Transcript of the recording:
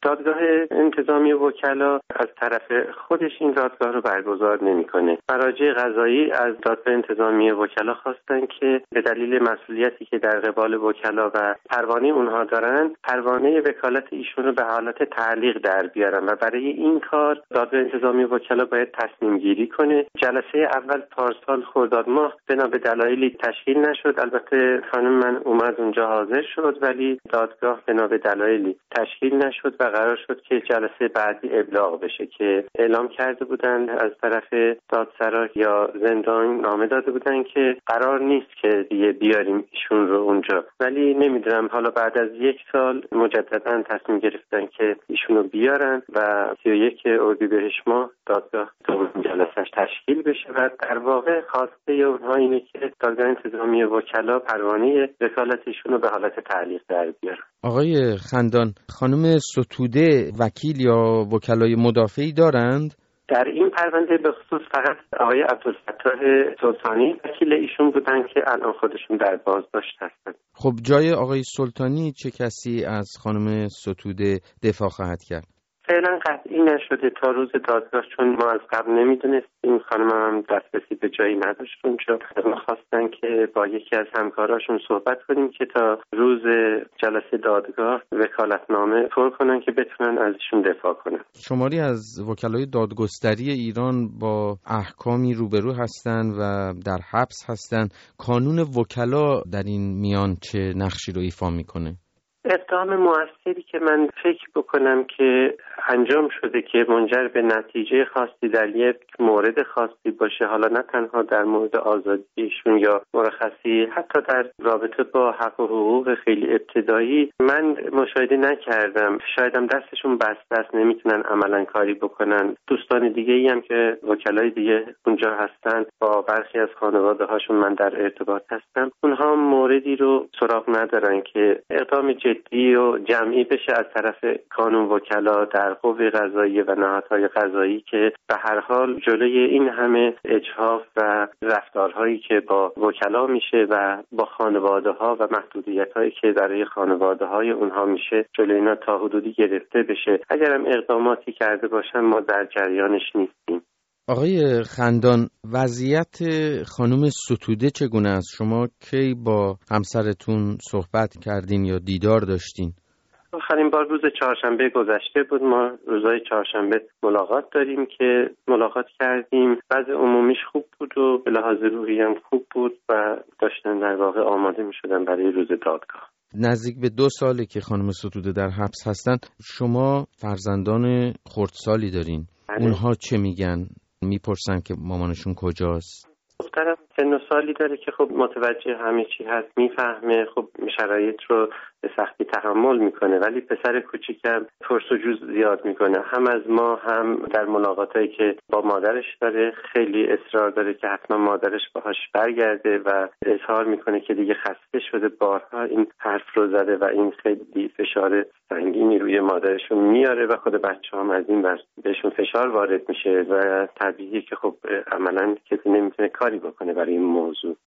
دادگاه انتظامی وکلا از طرف خودش این دادگاه رو برگزار نمی‌کنه. مراجع قضایی از دادگاه انتظامی وکلا خواستن که به دلیل مسئولیتی که در قبال وکلا و پروانه اونها دارن، پروانه وکالت ایشون رو به حالت تعلیق در بیارن و برای این کار دادگاه انتظامی وکلا باید تصمیم گیری کنه. جلسه اول پارسال خرداد ماه بنا به دلایلی تشکیل نشد. البته خانم من اومد اونجا حاضر شد، ولی دادگاه بنا به دلایلی تشکیل نشد و قرار شد که جلسه بعدی ابلاغ بشه که اعلام کرده بودن از طرف دادسرا یا زندان نامه داده بودن که قرار نیست که دیگه بیاریم ایشون رو اونجا. ولی نمیدونم حالا بعد از 1 سال مجددا تصمیم گرفتن که ایشون رو بیارن و 31 اردیبهشت ماه دادگاه جلسه‌اش تشکیل بشه و در واقع خواسته اونها اینه که دادگاه انتظامی وکلا پروانه وکالت ایشون رو به حالت تعلیق در بیارن. آقای خندان، خانم ستوده وکیل یا وکلای مدافعی دارند؟ در این پرونده به خصوص فقط آقای عبدالفتاح سلطانی وکیل ایشون بودن که الان خودشون در بازداشت هستن. خب جای آقای سلطانی چه کسی از خانم ستوده دفاع خواهد کرد؟ فعلا قطعی نشده تا روز دادگاه، چون ما از قبل نمیدونستیم. خانم هم دسترسی به جایی نداشت اونجا. ما خواستن که با یکی از همکاراشون صحبت کنیم که تا روز جلسه دادگاه وکالتنامه پر کنن که بتونن ازشون دفاع کنن. شماری از وکلای دادگستری ایران با احکامی روبرو هستند و در حبس هستند. کانون وکلا در این میان چه نقشی رو ایفا میکنه؟ اقدام موثری که من فکر بکنم که انجام شده که منجر به نتیجه خاصی در یک مورد خاصی باشه، حالا نه تنها در مورد آزادیشون یا مرخصی، حتی در رابطه با حق و حقوق خیلی ابتدایی من مشاهده نکردم. شایدم دستشون بسته است، نمیتونن عملا کاری بکنن. دوستان دیگه ای هم که وکلای دیگه اونجا هستن، با برخی از خانواده هاشون من در ارتباط هستم، اونها موردی رو سراغ ندارن که اقدام جدی و جمعی بشه از طرف کانون وکلا در قوه قضاییه و نهادهای قضایی که به هر حال جلوی این همه اجحاف و رفتارهایی که با وکلا میشه و با خانواده‌ها و محدودیت‌هایی که برای خانواده‌های اونها میشه، جلوی اینا تا حدودی گرفته بشه. اگرم اقداماتی کرده باشن ما در جریانش نیستیم. آقای خندان، وضعیت خانم ستوده چگونه است؟ شما کی با همسرتون صحبت کردین یا دیدار داشتین؟ آخرین بار روز چهارشنبه گذشته بود. ما روزهای چهارشنبه ملاقات داریم که ملاقات کردیم. وضع عمومیش خوب بود و به لحاظ روحی هم خوب بود و داشتن در واقع آماده می شدن برای روز دادگاه. نزدیک به 2 ساله که خانم ستوده در حبس هستن. شما فرزندان خردسالی دارین. اونها چه میگن؟ میپرسن که مامانشون کجاست؟ دخترم سن و سالی داره که خب متوجه همه چی هست، میفهمه، خب شرایط رو به سختی تحمل میکنه، ولی پسر کوچیکم پرس‌وجو زیاد میکنه. هم از ما هم در ملاقاتایی که با مادرش داره خیلی اصرار داره که حتما مادرش باهاش برگرده و اظهار میکنه که دیگه خسته شده، بارها این حرف رو زده و این خیلی فشار سنگینی روی مادرشون میاره و خود بچه‌هام از این بهشون فشار وارد میشه و طبیعیه که خب عملاً کسی نمیتونه کاری بکنه برای این موضوع.